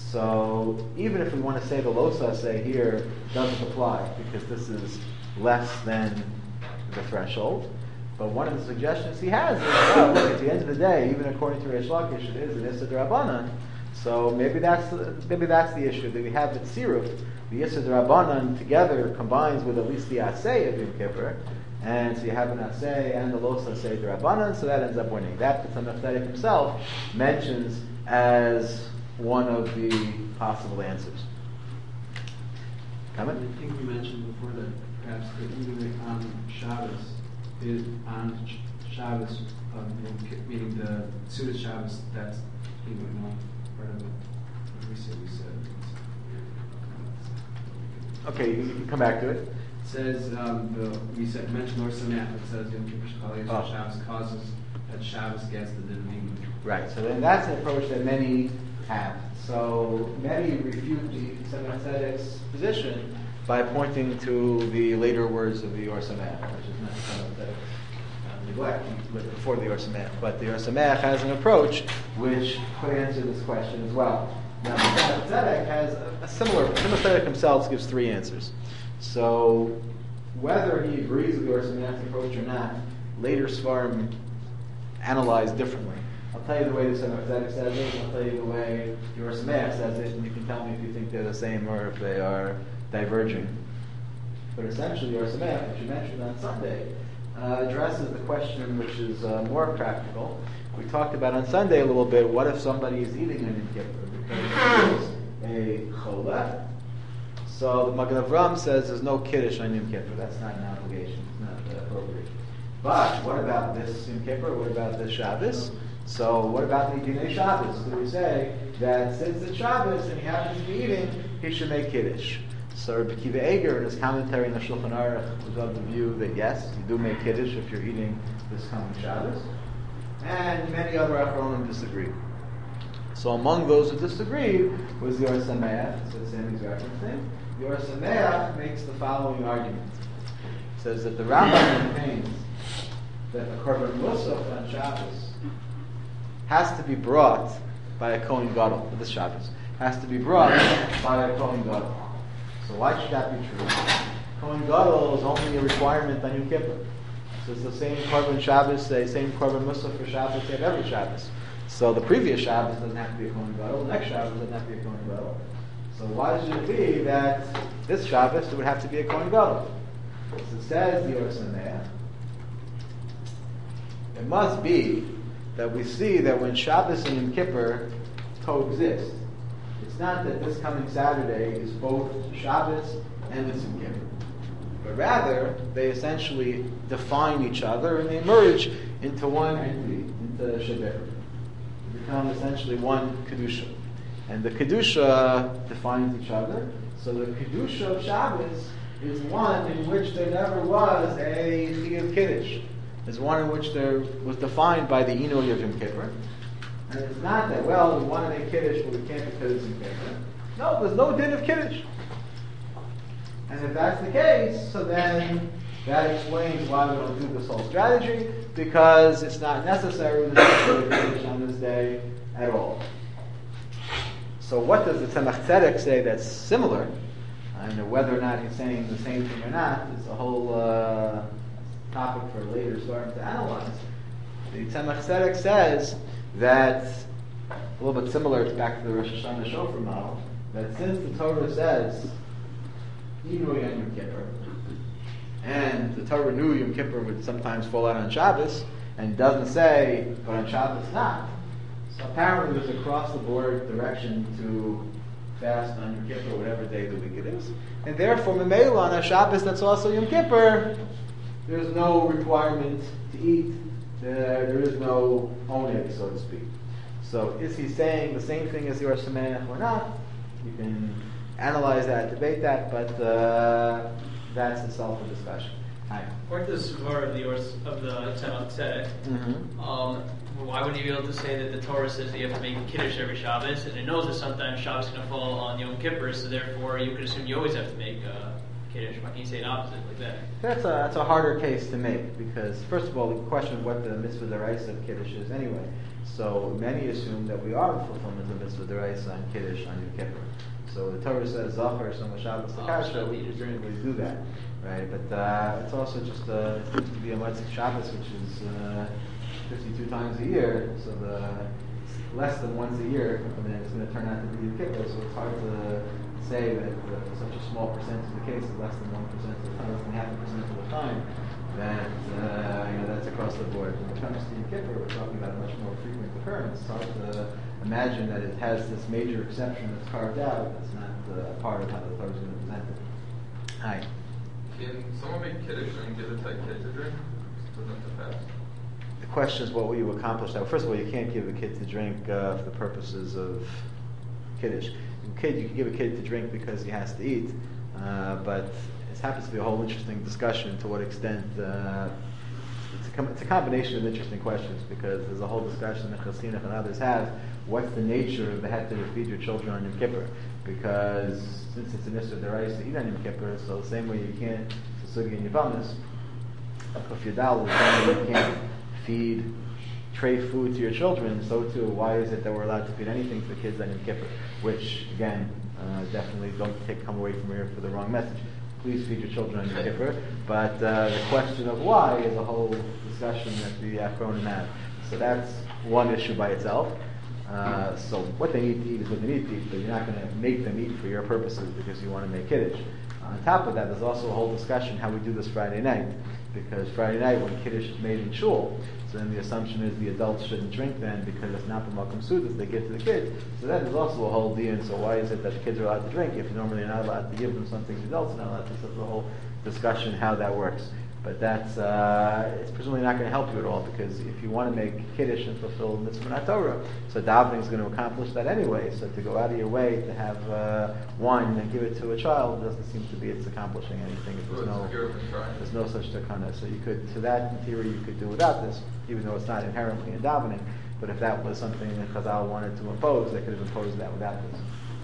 So even if we want to say the los aseh here doesn't apply because this is less than the threshold. But one of the suggestions he has is, oh, look, at the end of the day, even according to Reish Lakish, it is an Issa D'Rabbanan. So maybe that's maybe that's the issue, that we have the Tziruf, the Issa D'Rabbanan together combines with at least the Aseh of Yom Kippur, and so you have an Aseh and the Los Aseh D'Rabbanan, so that ends up winning. That the Tzemach Tzedek himself mentions as one of the possible answers. Comment? I think we mentioned before that perhaps the even on Shabbos is on Sh- Shabbos, um, Yom Ki- meaning the Sudas Shabbos. That's you know part of it. What did we say? We said. Okay, you can come back to it. It says um, the we said mentioned Or Sameach. It says Yom Kippur Shechal Oh. Shabbos causes that Shabbos gets the din. Right, so then that's an approach that many have. So many refute the Tzemach Tzedek's position by pointing to the later words of the Or Sameach, which is not Tzemach Tzedek's uh, neglect before the Or Sameach. But the Or Sameach has an approach which could answer this question as well. Now, Tzemach Tzedek has a, a similar, Tzemach Tzedek himself gives three answers. So whether he agrees with the Or Sameach's approach or not, later Svarim analyze differently. I'll tell you the way the Tzemach Tzedek says it, and I'll tell you the way the Or Sameach says it, and you can tell me if you think they're the same or if they are diverging. But essentially, the Or Sameach, which you mentioned on Sunday, uh, addresses the question which is uh, more practical. We talked about on Sunday a little bit, what if somebody is eating on Yom Kippur because it's a chola? So the Magen Avraham says there's no kiddush on Yom Kippur. That's not an obligation. It's not uh, appropriate. But what about this Yom Kippur? What about this Shabbos? So what about the Dinei Shabbos? Do we say that since it's Shabbos and he happens to be eating, he should make kiddush? So Rabbi Akiva Eger, in his commentary in the Shulchan Aruch, was of the view that yes, you do make kiddush if you're eating this coming Shabbos. And many other Achronim disagree. So among those who disagreed was the Or Sameach, that's what Sammy's referencing. The Or Sameach makes the following argument. It says that the Rambam maintains that the Korban Musaf on Shabbos has to be brought by a Kohen Gadol, for this Shabbos, has to be brought by a Kohen Gadol. So why should that be true? Kohen Gadol is only a requirement on Yom Kippur. So it's the same Korban Shabbos, the same Korban Musaf for Shabbos you have every Shabbos. So the previous Shabbos doesn't have to be a Kohen Gadol, the next Shabbos doesn't have to be a Kohen Gadol. So why should it be that this Shabbos it would have to be a Kohen Gadol? So it says the Or Sameach, it must be that we see that when Shabbos and Yom Kippur coexist, it's not that this coming Saturday is both Shabbos and it's Yom Kippur, but rather they essentially define each other and they merge into one entity, into Shabbat. They become essentially one Kedusha. And the Kedusha defines each other. So the Kedusha of Shabbos is one in which there never was a Chiyuv Kiddush. Is one in which there was defined by the Inui of Yom Kippur. And it's not that, well, we want to make Kiddush, but we can't because it's Yom Kippur. No, there's no din of Kiddush. And if that's the case, so then that explains why we don't do this whole strategy, because it's not necessary to do Kiddush on this day at all. So what does the Tzemach Tzedek say that's similar? And whether or not he's saying the same thing or not is a whole uh, topic for later starting to analyze. The Tzemach Tzedek says that, a little bit similar to back to the Rosh Hashanah Shofar model, that since the Torah says Inui on Yom Kippur, and the Torah knew Yom Kippur would sometimes fall out on Shabbos, and doesn't say, but on Shabbos not. So apparently there's a cross-the-board direction to fast on Yom Kippur, whatever day of the week it is. And therefore, Memela, on a Shabbos that's also Yom Kippur, there's no requirement to eat. There, there is no oneg, so to speak. So is he saying the same thing as the Or Sameach or not? You can analyze that, debate that, but uh, that's itself a discussion. Hi. According to the Svar of the Ors, of the Tzemach Tzedek, Mm-hmm. um, why wouldn't you be able to say that the Torah says that you have to make Kiddush every Shabbos, and it knows that sometimes Shabbos is going to fall on Yom Kippur, so therefore you could assume you always have to make uh, Kiddush. Why can't you say an opposite like that? That's a, that's a harder case to make, because first of all, the question of what the mitzvah deraisa of Kiddush is anyway. So many assume that we are in fulfillment of mitzvah deraisa on Kiddush on Yom Kippur. So the Torah says Zachar, so Shabbos L'Kashra, we presumably do that, right? But uh, it's also just uh, it seems to be a Motzei Shabbos, which is uh, fifty-two times a year, so the it's less than once a year, and then it's going to turn out to be Yom Kippur. So it's hard to say that uh, such a small percentage of the case, less than one percent of the time, less than half a percent of the time, that uh, you know that's across the board. When it comes to Yom Kippur, we're talking about a much more frequent occurrence. It's hard to imagine that it has this major exception that's carved out. That's not uh, part of how the Torah is going to present it. Hi. Can someone make kiddush and give it to a kid to drink? Doesn't have to pass. The question is, what will you accomplish? Now, first of all, you can't give a kid to drink uh, for the purposes of kiddush. A kid, you can give a kid to drink because he has to eat, uh, but it happens to be a whole interesting discussion to what extent. Uh, it's, a com- it's a combination of interesting questions because there's a whole discussion that Chassinuch and others have. What's the nature of the heter to feed your children on Yom Kippur? Because since it's an issur d'oraisa to eat on Yom Kippur, so the same way you can't, it's a sugi in Yavamis, if you're dal, the same way you can't feed tray food to your children, so too, why is it that we're allowed to feed anything to the kids on Yom Kippur? Which, again, uh, definitely don't take come away from here for the wrong message. Please feed your children on Yom Kippur. But uh, the question of why is a whole discussion that the Achronim have. So that's one issue by itself. Uh, so what they need to eat is what they need to eat, but you're not going to make them eat for your purposes because you want to make kiddush. On top of that, there's also a whole discussion how we do this Friday night. Because Friday night, when kiddush is made in shul, so then the assumption is the adults shouldn't drink then because it's not the malkum sudas they give to the kids. So that is also a whole deal. So why is it that the kids are allowed to drink if normally you're not allowed to give them something the adults are not allowed to? So there's a whole discussion how that works. But that's uh, it's presumably not going to help you at all because if you want to make kiddush and fulfill mitzvah Torah, so davening is going to accomplish that anyway. So to go out of your way to have uh, wine and give it to a child doesn't seem to be it's accomplishing anything. If there's no there's no such takana. So you could, to that in theory, you could do without this, even though it's not inherently in davening. But if that was something that Chazal wanted to impose, they could have imposed that without this.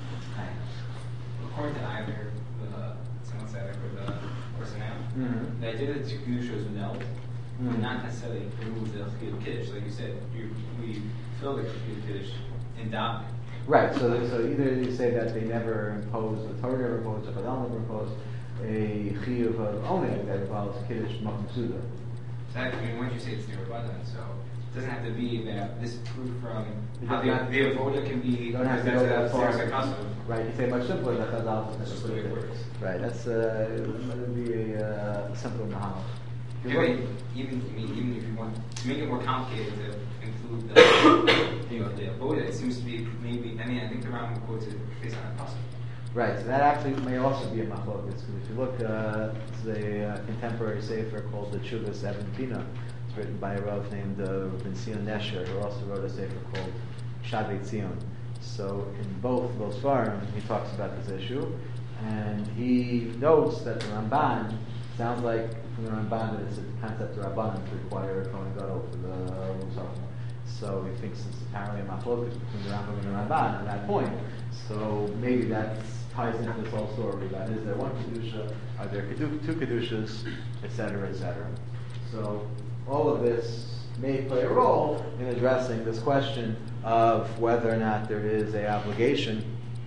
According to either the someone said or the person out, Mm-hmm. the idea that kedusha is neld Mm-hmm. would not necessarily remove the chiyuv of kiddush. Like you said, you, we fill the chiyuv of kiddush in davening. Right, so so either you say that they never imposed, the Torah never imposed, the Chazal never imposed a chiyuv of oneg that involves kiddush makom suda. So that, I mean, once you say it's near abundant, so it doesn't have to be that this proof from You how don't the, have- the avoda can be. You don't have to go that far. There's a custom. Right, you say much simpler, that Chazal That's just the way it works. Right, that's uh, going to be a uh, simple mahal. If they- even, I mean, even if you want to make it more complicated to include the, you know, the avoda, it seems to be maybe. I mean, I think the Rambam quotes it based on a custom. Right, so that actually may also be a machlokas, because if you look, uh, there's a uh, contemporary sefer called the Chuvas Even Pina. It's written by a Rav named uh, Ben Zion Nesher, who also wrote a sefer called Shavei Tzion. So in both those farms, he talks about this issue, and he notes that the Ramban sounds like from the Ramban that it's a concept of Rabbanan to require a Kohen Gadol for the Musaf. So he thinks it's apparently a machlokas between the Rambam and the Ramban at that point. So maybe that ties into this whole story about is there one kedusha, are there kedu- two kedushas, et cetera, et cetera. So all of this may play a role in addressing this question of whether or not there is a obligation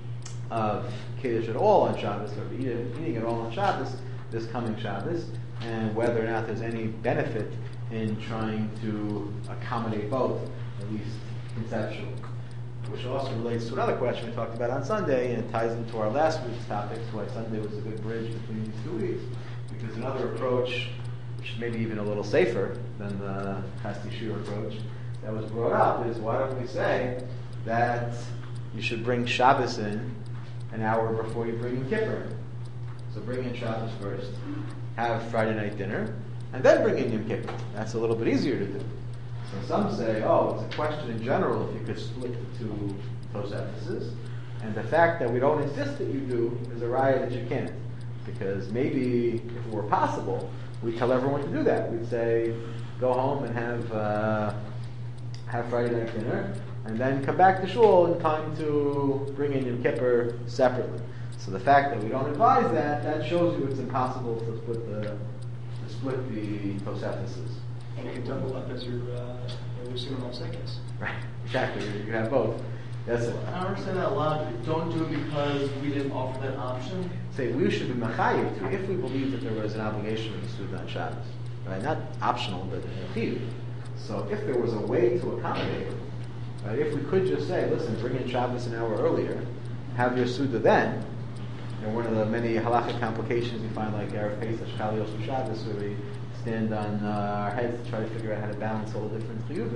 of kiddush at all on Shabbos, or eating, eating at all on Shabbos, this coming Shabbos, and whether or not there's any benefit in trying to accommodate both, at least conceptually. Which also relates to another question we talked about on Sunday, and it ties into our last week's topics, why Sunday was a good bridge between these two weeks. Because another approach, which is maybe even a little safer than the Chasti Shir approach, that was brought up is why don't we say that you should bring Shabbos in an hour before you bring in Kippur. So bring in Shabbos first, have Friday night dinner, and then bring in Yom Kippur. That's a little bit easier to do. So some say, oh, it's a question in general if you could split the two Tosefeses, and the fact that we don't insist that you do is a raya that you can't. Because maybe if it were possible, we'd tell everyone to do that. We'd say, go home and have uh, have Friday night dinner, and then come back to shul in time to bring in Yom Kippur separately. So the fact that we don't advise that, that shows you it's impossible to split the to split the Tosefeses. And you can double up as your uh, your Sunnah Sekes. Right, exactly. You can have both. That's it. I don't understand that logic. Don't do it because we didn't offer that option. Say we should be machayiv to if we believe that there was an obligation of the Suda on Shabbos, right? Not optional, but a chiyuv. So if there was a way to accommodate it, right? If we could just say, listen, bring in Shabbos an hour earlier, have your Suda then. And one of the many halachic complications you find, like Erev Pesach, Chal Yosef Shabbos, where we stand on uh, our heads to try to figure out how to balance all the different chiyuvim.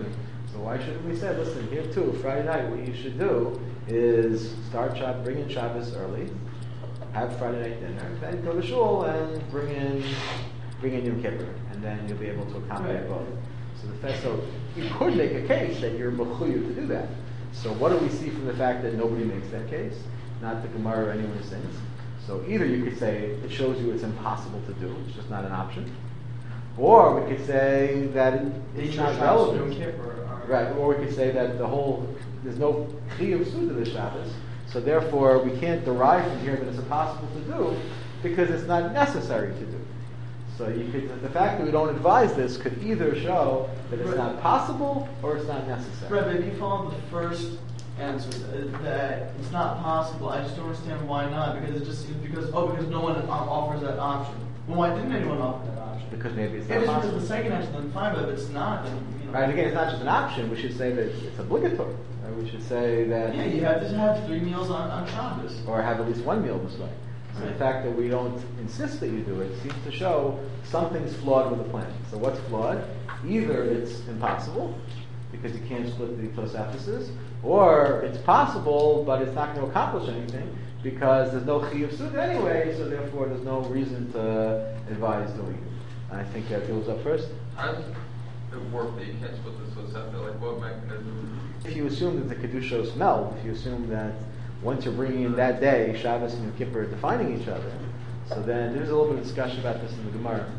So why shouldn't we say, listen, here too, Friday night, what you should do is start Shabbos, bring in Shabbos early, have Friday night dinner, then go to shul and bring in bring in Yom Kippur, and then you'll be able to accommodate Right. both. So the fact, so you could make a case that you're mechuyev to do that. So what do we see from the fact that nobody makes that case? Not the Gemara or anyone sings. So either you could say it shows you it's impossible to do, it's just not an option, or we could say that it, it's Easter, not Shabbos, relevant. Yom Kippur are- Right, or we could say that the whole, there's no chiyuv suda this Shabbos, so therefore we can't derive from here that it's impossible to do because it's not necessary to do. So you could, the fact that we don't advise this could either show that it's Right. not possible or it's not necessary. Right, but if you follow the first answer, uh, that it's not possible, I just don't understand why not, because it just seems, because, oh, because no one um, offers that option. Well, why didn't anyone offer that option? Because maybe it's If not it's possible. because the second answer, then fine, but if it's not, then, you know. Right, again, it's not just an option, we should say that it's, it's obligatory. Right? We should say that, Yeah, you have to have three meals on, on Shabbos. or have at least one meal this way. So the Right. fact that we don't insist that you do it seems to show something's flawed with the plan. So what's flawed? Either it's impossible, because you can't split the Tosafos, or it's possible, but it's not going to accomplish anything, because there's no chiyuv suda anyway, so therefore there's no reason to advise doing it. And I think that goes up first. How does it work that you can't split the Tosefta? Like, what mechanism? If you assume that the Kedushos meld, if you assume that once you're bringing in that day, Shabbos and Yom Kippur are defining each other, so then there's a little bit of discussion about this in the Gemara,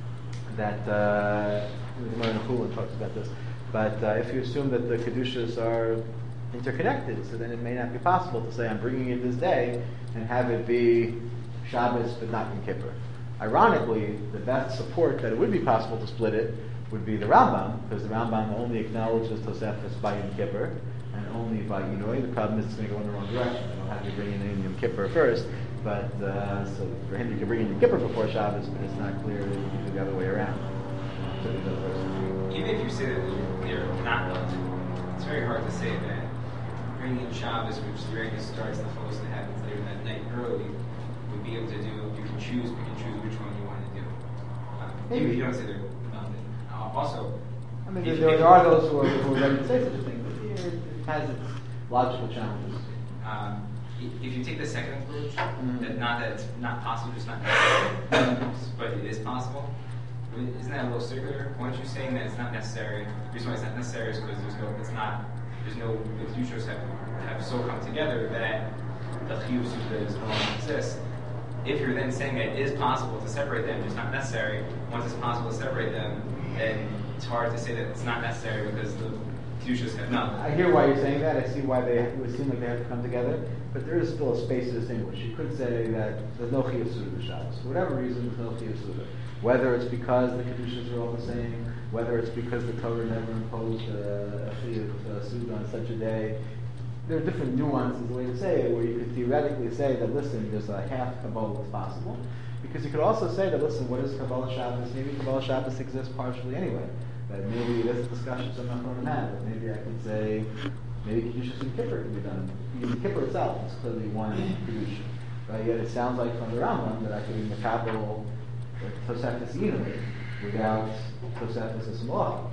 that uh, the Gemara in Chulin talks about this. But uh, if you assume that the Kedushas are interconnected, so then it may not be possible to say, I'm bringing in this day, and have it be Shabbos but not Yom Kippur. Ironically, the best support that it would be possible to split it would be the Rambam, because the Rambam only acknowledges Tosefos by Yom Kippur, and only by Inoi. The problem is it's going to go in the wrong direction. They don't have you bring in Yom Kippur first, but uh, so for him you can bring in Yom Kippur before Shabbos, but it's not clear that you can do the other way around. So he does first. Even if you say that they're not relative, it's very hard to say that bringing in Shabbos, which directly starts the host that happens later that night early, would be able to do. You can choose. You can choose which one you want to do. Um, Maybe. even if you don't say they're relevant. Uh, also, I mean, if- there, if- there are those who are, who are ready to say such a thing, but here it has its logical challenges. Um, i- if you take the second approach, Mhm. that not that it's not possible, just not necessary, but it is possible, I mean, isn't that a little circular? Once you're saying that it's not necessary, the reason why it's not necessary is because there's no, it's not, there's no, the Kedushos have, have so come together that the chiyuv suda no longer exists. If you're then saying that it is possible to separate them, it's not necessary, once it's possible to separate them, then it's hard to say that it's not necessary because the Kedushos have none. I hear why you're saying that. I see why they it would seem like they have to come together, but there is still a space to distinguish. You could say that there's no chiyuv suda to Shabbos. For whatever reason, there's no chiyuv suda. Whether it's because the Kedushas are all the same, whether it's because the Torah never imposed a, a chiyuv uh, suda on such a day, there are different nuances, the way to say it, where you could theoretically say that, listen, there's a half Kabbalah that's possible. Because you could also say that, listen, what is Kabbalah Shabbos? Maybe Kabbalah Shabbos exists partially anyway. That maybe this discussion some not going to have. That maybe I could say, maybe Kedushas and Kippur can be done. Even Kippur itself is clearly one Kedusha. Right? Yet it sounds like from the Rambam that I could be Makabel Tosefos Yinui without Tosefos Esmolach.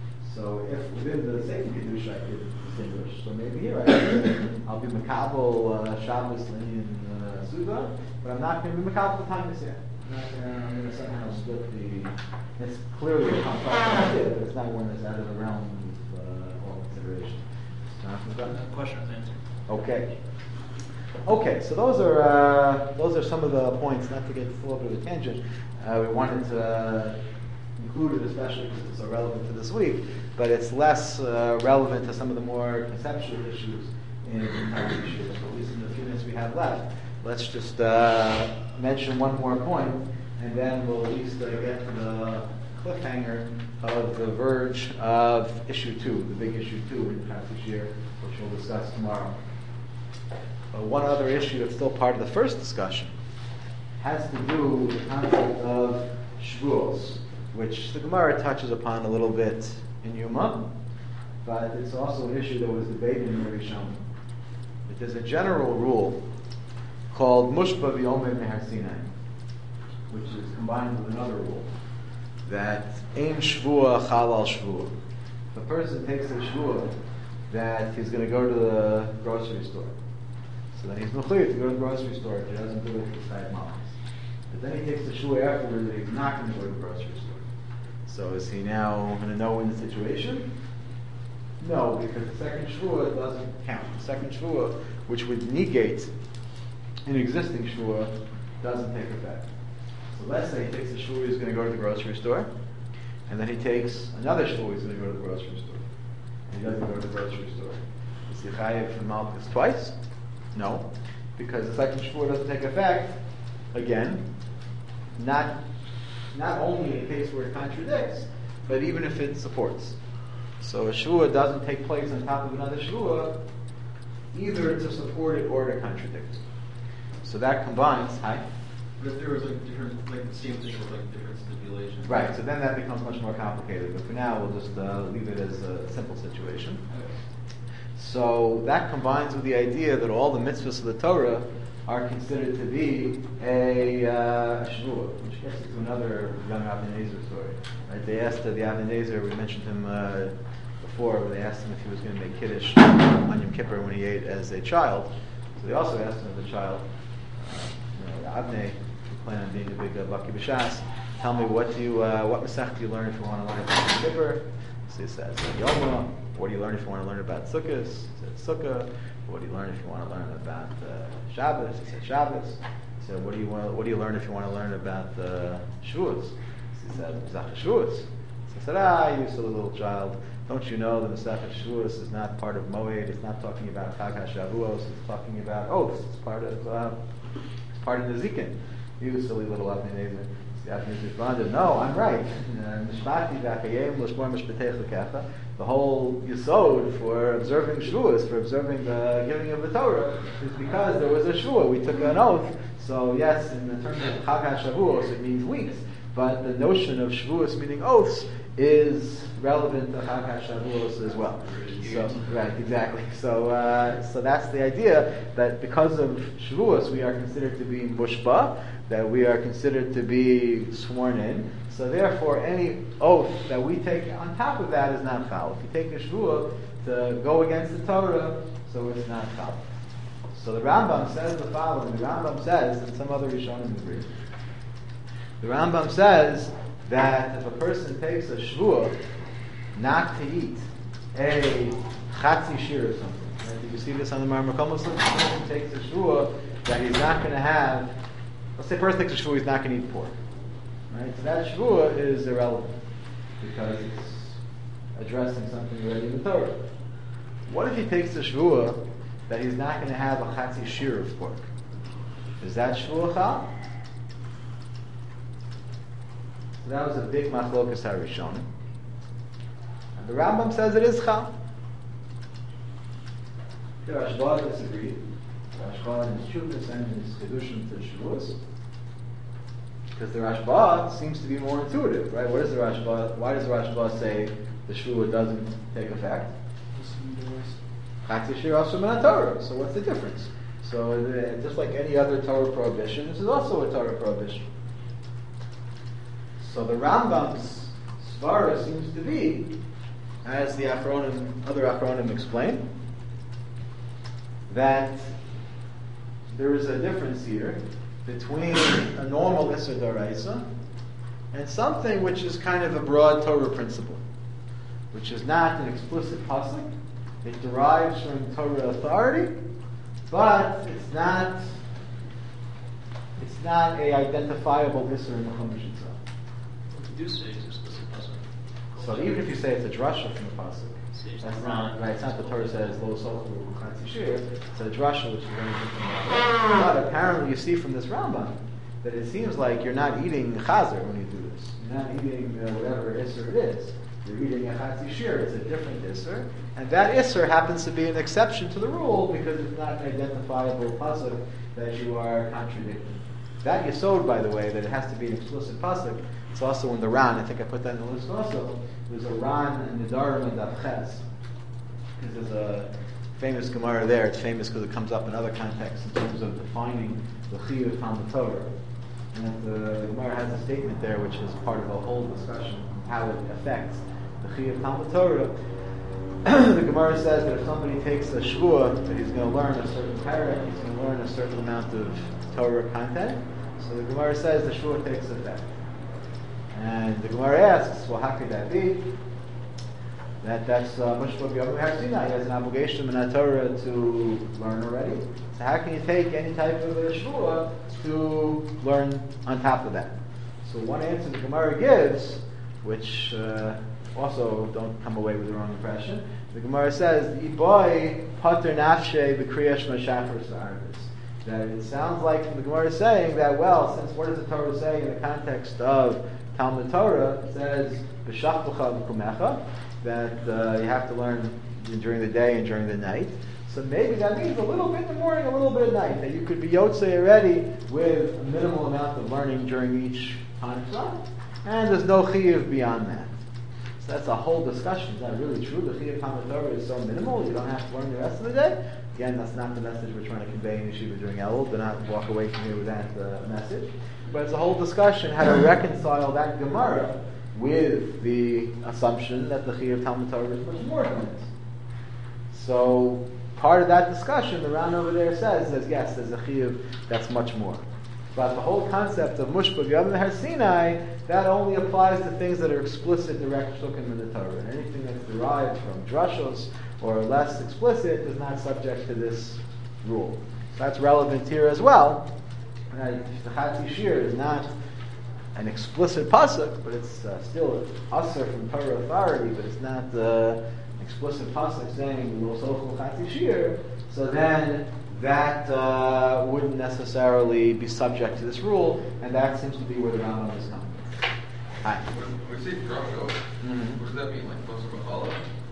So if within the second Kedusha I could distinguish, so maybe here I could, I'll be Makabel uh, Shabbos in uh, Suda, but I'm not going to be Makabel the time this year. I'm not gonna, I'm going to somehow split the. It's clearly a complex idea, but it's not one that's out of the realm of uh, all consideration. Jonathan's got that? Question was answered. Okay. Okay, so those are uh, those are some of the points. Not to get a little bit of a tangent, uh, we wanted to uh, include it, especially because it's so relevant to this week. But it's less uh, relevant to some of the more conceptual issues in entire issues. So at least in the few minutes we have left, let's just uh, mention one more point, and then we'll at least uh, get to the cliffhanger of the verge of issue two, the big issue two in this year, which we'll discuss tomorrow. Uh, one other issue that's still part of the first discussion has to do with the concept of Shavuos, which the Gemara touches upon a little bit in Yuma, but it's also an issue that was debated in Rishon. There's a general rule called Mushba V'Omer Me'Har Sinai, which is combined with another rule, that Ein Shvua Chal Al Shvua, if a person takes a shvua that he's going to go to the grocery store, so then he's mechuyev to go to the grocery store if he doesn't do it for five months. But then he takes the shvua afterwards that he's not going to go to the grocery store. So is he now in a no-win situation? No, because the second shvua doesn't count. The second shvua, which would negate an existing shvua, doesn't take effect. So let's say he takes a shvua he's going to go to the grocery store, and then he takes another shvua he's going to go to the grocery store, and he doesn't go to the grocery store. Is he chayav for malchus twice? No, because the second shvua doesn't take effect. Again, not not only in a case where it contradicts, but even if it supports. So a shvua doesn't take place on top of another shvua, either to support it or to contradict it. So that combines. Hi. But if there was like different, like the same thing with like different stipulations. Right. So then that becomes much more complicated. But for now, we'll just uh, leave it as a simple situation. So that combines with the idea that all the mitzvahs of the Torah are considered to be a uh, shvua, which gets into another young Avnei Nezer story. Right? They asked uh, the Avnei Nezer, we mentioned him uh, before, where they asked him if he was going to make kiddush on Yom Kippur when he ate as a child. So they also asked him as a child, uh, you know, Avnei, if you plan on being a big uh, Baki B'Shas, tell me what do you, uh, what Masech do you learn if you want to learn about Yom Kippur? So he says, Yoma. What do you learn if you want to learn about Sukkot? He said, Sukkah. What do you learn if you want to learn about uh, Shabbos? He said, Shabbos. He said, what do you want? What do you learn if you want to learn about uh, Shavuos? He said, Masechet Shavuos. So he said, ah, you silly little child. Don't you know the Masechet Shavuos is not part of Moed? It's not talking about Chag HaShavuos. It's talking about oaths. It's part of uh, it's part of the Zikin. You silly little Avnei Nezer. The Avnei Nezer responded, no, I'm right. Mishpati v'achayim l'shmor mishpatech l'kecha. The whole yesod for observing Shavuos, for observing the giving of the Torah, is because there was a Shavuot. We took an oath. So yes, in the terms of Chag HaShavuos, it means weeks. But the notion of Shavuos meaning oaths is relevant to Chag HaShavuos as well. So, right, exactly. So, uh, so that's the idea that because of Shavuos, we are considered to be mushba, that we are considered to be sworn in. So therefore, any oath that we take on top of that is not foul. If you take a shvuah to go against the Torah, so it's not foul. So the Rambam says the following. The Rambam says, and some other Rishonim agree. The Rambam says that if a person takes a shvuah not to eat a chatzi shir or something, right? Did you see this on the Mar Makom? If a person takes a shvuah that he's not going to have, let's say a person takes a shvuah he's not going to eat pork. Right? So that shvuah is irrelevant because it's addressing something already in the Torah. What if he takes the shvuah that he's not going to have a chatzi shir of pork? Is that shvuah chal? So that was a big machlokas harishonim. And the Rambam says it is chal. The Rashba disagreed. Rashba in his Chuvas and in his Chedushim to shvuahs. Because the Rashba seems to be more intuitive, right? What is the Rashba? Why does the Rashba say the shvuah doesn't take effect? Chatzi shir also min Torah. So what's the difference? So uh, just like any other Torah prohibition, this is also a Torah prohibition. So the Rambam's svara seems to be, as the Achronim, other Achronim explain, that there is a difference here between a normal Isser D'Oraisa and something which is kind of a broad Torah principle, which is not an explicit pasuk. It derives from Torah authority, but it's not it's not a identifiable Isser in the Chumash itself. What you do say is explicit pasuk. So even if you say it's a drasha from the pasuk, that's not right. It's not the Torah says lo sochu chatzi shir. It's a drasha which is very different. But apparently, you see from this Rambam that it seems like you're not eating chazer when you do this. You're not eating uh, whatever isser it is. You're eating a chatzi shir. It's a different isser, and that isser happens to be an exception to the rule because it's not an identifiable pasuk that you are contradicting. That yesod, by the way, that it has to be an explicit pasuk. It's also in the Ran. I think I put that in the list also. There's a Ran and Nidarim and Davches. There's a famous Gemara there. It's famous because it comes up in other contexts in terms of defining the Chiyuv on the Torah. And the, the Gemara has a statement there which is part of a whole discussion on how it affects the Chiyuv Talmud Torah. The Gemara says that if somebody takes a shvua that he's going to learn a certain parak, he's going to learn a certain amount of Torah content. So the Gemara says the shvua takes effect. And the Gemara asks, well, how could that be? That that's much what we have seen now. He has an obligation in the Torah to learn already. So how can you take any type of a shvua to learn on top of that? So one answer the Gemara gives, which uh, also don't come away with the wrong impression. The Gemara says, "Iboy pater nafshe b'kriyas shmashafar sa'arvis." That it sounds like the Gemara is saying that, well, since what does the Torah say in the context of Talmud Torah? It says b'shachtucha v'kumecha, that uh, you have to learn during the day and during the night. So maybe that means a little bit in the morning, a little bit at night. That you could be yotzei already with a minimal amount of learning during each time, and there's no chiyuv beyond that. So that's a whole discussion. Is that really true? The chiyuv Talmud Torah is so minimal, you don't have to learn the rest of the day? Again, that's not the message we're trying to convey in Yeshiva during Elul. Do not walk away from here with that uh, message. But it's a whole discussion how to reconcile that Gemara with the assumption that the chiyuv Talmud Torah is much more than this. So part of that discussion, the Ran over there says, says yes, there's a chiyuv that's much more. But the whole concept of Mushpah Yom Har Sinai, that only applies to things that are explicit, direct psukim in the Torah. And anything that's derived from drashos or less explicit is not subject to this rule. So that's relevant here as well. Now, the Chatzi Shir is not an explicit pasuk, but it's uh, still asur from Torah authority, but it's not uh, an explicit pasuk saying Lo Sochel Chatzi Shir. So then that uh, wouldn't necessarily be subject to this rule, and that seems to be where the Rambam is coming. Hi. When we say drasho, Mm-hmm. what does that mean? Like Basar B'chala?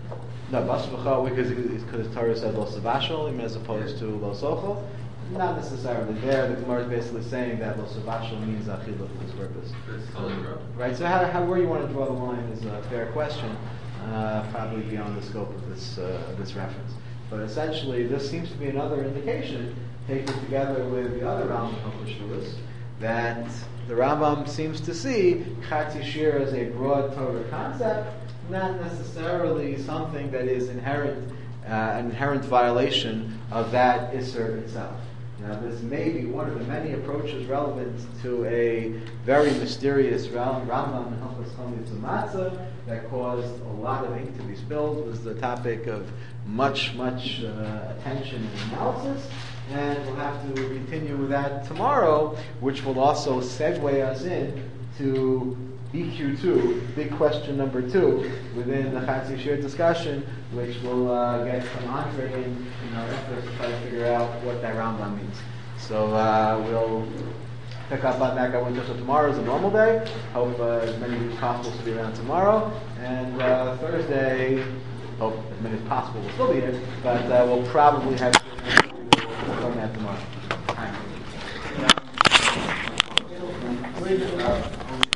No, Bas B'chal, because because Torah says Lo Savashal as opposed to Lo Sochel. Not necessarily there. The Gemara is basically saying that Lo Savashal means Achillah for this purpose. It's still a drop. Right, so how, how, where you want to draw the line is a fair question, uh, probably beyond the scope of this uh, of this reference. But essentially, this seems to be another indication, taken together with the other Rambam Hilchos that the Rambam seems to see Chatzi Shir as a broad Torah concept, not necessarily something that is inherent, uh, an inherent violation of that Isser itself. Now, this may be one of the many approaches relevant to a very mysterious Rambam in Hilchos Chametz Matzah that caused a lot of ink to be spilled. It was the topic of much, much uh, attention and analysis, and we'll have to continue with that tomorrow, which will also segue us in to B Q two, big question number two, within the Chatzi Shir discussion, which will uh, get some entree in, in our efforts to try to figure out what that Rambam means. So uh, we'll pick up on that going until tomorrow is a normal day. Hope uh, as many of you as possible will be around tomorrow. And uh, Thursday, hope as many as possible will still be here, but uh, we'll probably have going that tomorrow. All right.